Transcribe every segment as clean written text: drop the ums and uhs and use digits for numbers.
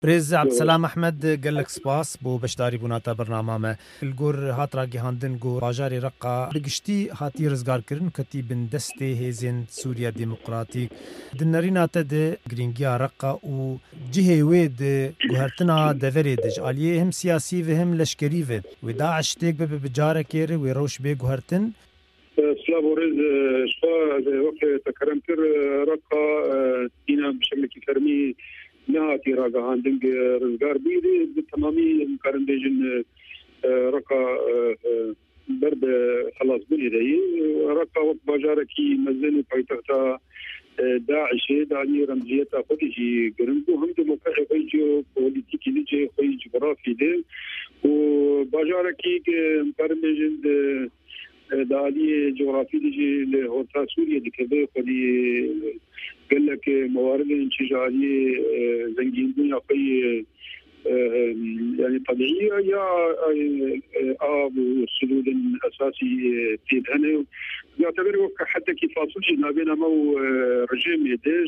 برێز عەبدسەلام ئەحمەد gelek spas بۆ بەشداریبووناتە بەرنامامە الگۆر هاترا گیهاندن گۆ باژارê Reqa bi giştî hatiye rizgarkirin ketî bin destê hêzên Sûriya Demokratîk di nêrîna te de girîngiya Reqa û cihê wê di guhertina deverê de ji aliyê hem siyasî ve hem leşkerî ve wê Daeş têk bibe bi carekê re wê rewş bê guhertin. سلام ورز شو وقت تكرم كر رقا دينا بشكل فرمي نهاتي راقا هاندنج رزقار بيدي بالتمامي مقارن بيجن رقا برد خلاص بني دي رقا وقت باجاركي مزن وبايتغتا داعشي داني رمزيتا خودجي قرنبو هم دموكاحي خيجو بوليتيكي نجي خيج جغرافي دي وباجاركي مقارن بيجن دالي جغرافي دي لهورتا سوريا دي كده خدي قال لك موارد انشجارية زنجين دنيا قي يعني طبيعية يا آب والسدود الأساسي في الهنا يعتبر حتى كيف فاصل ما بين مو رجيم يديش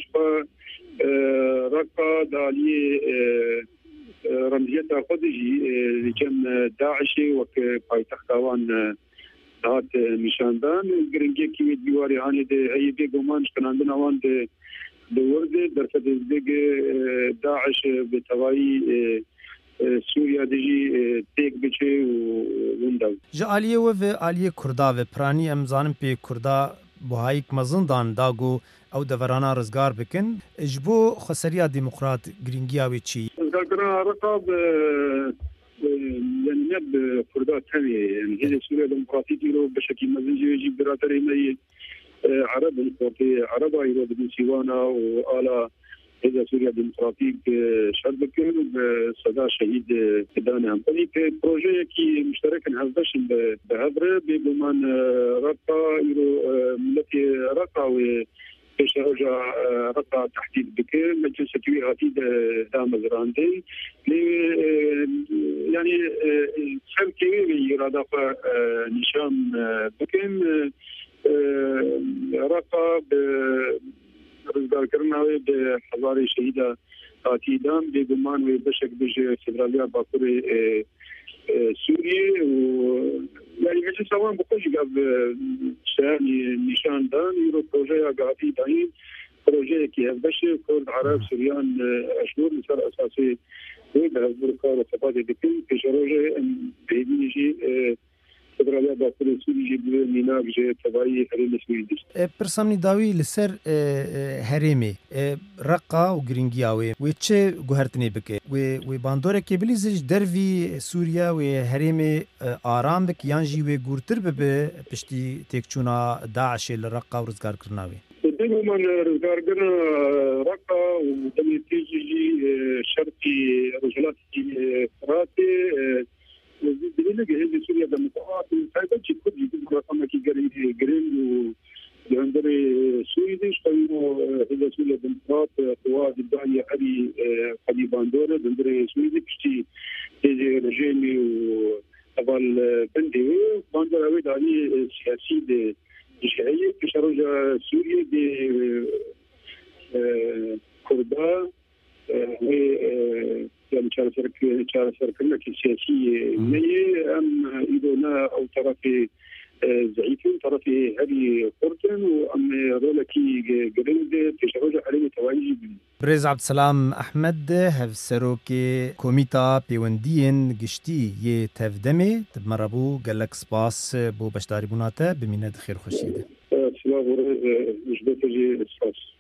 فرقا دالي رمزيتها خدجي لكن داعشي وكايتختاوان هات نشاندان گرنگی کی دیواری هانی ده هی به گمان شکناندن وان ده دورده در فدزدگ داعش به توایی سوریا دیجی تک بچه ونداو جالیه و عالیه کردا و پرانی امزانم پی کردا بوهایک مزندان داگو او دورانه رزگار بکن اجبو خسریا دموکرات گرینگیاوی چی رزگار کنا رقاب يعني نب كردات ثانية يعني هي سوريا ديمقراطية لو بشكل مزنجي يجي براتري مي عرب الكورتي عرب يرو بدون سيوانا وآلا هذا سوريا ديمقراطية شربكن بصدا شهيد دانا همطني كبروجي كي مشترك هزدش بهبرة ببمان رقا يرو ملتي رقا پیش روزا رقا تحدید بکر مجلس سکوی هاتی دام زراندی یعنی سر کیوی اراده نشان بکن رقا رزگار کرناوی به هزار شهید هاتی دام به گمان و بشک بج فدرالیا باکور سوریه و يعني مجلس سوان بقولش قبل يعني نشان دان يرو بروجي قاعدين داين بروجي كي هبش كرد عرب سوريان اشهر مثال اساسي وده البركار وثبات دكين في شروجي بيجي فدراليا باكور سوري ميناج تبعي حريم سويدش برسامني داوي لسر هرمي رقا وغرينجياوي وچه گوهرتني بك و باندوره كي بليزج درفي سوريا و هرمي آرام بك يانجي و گورتر به پشتي تكچونا داعش لرقا ورزگار کرناوي دائما من رزقار كنا رقا ودمي تيجي شرطي رجلات فراتي بدينا جهاز سوريا ديمقراطي سايبر كل يجي رقم كي جرين وعندنا سويدش فانه هذا سوريا ديمقراط قوات الدعية هذه باندورة عندنا سويدش تيجي رجيمي وطبعا بندي باندورة هذه دعية سياسية شيعية في شرجة سوريا دي كردها يعني شارع كنا كسياسية نية أم إذا أو طرفي زعيفين طرفي هذه قرطن وأم رولكي قرند تشرج عليه توانجي بريز عبدسلام أحمد هفسروكي كوميتا بيوندين گشتي يه تفدمي تبمربو قالك سباس بو بشداري بوناته بمينة خير خوشيده سلام ورز مجبت جي سباس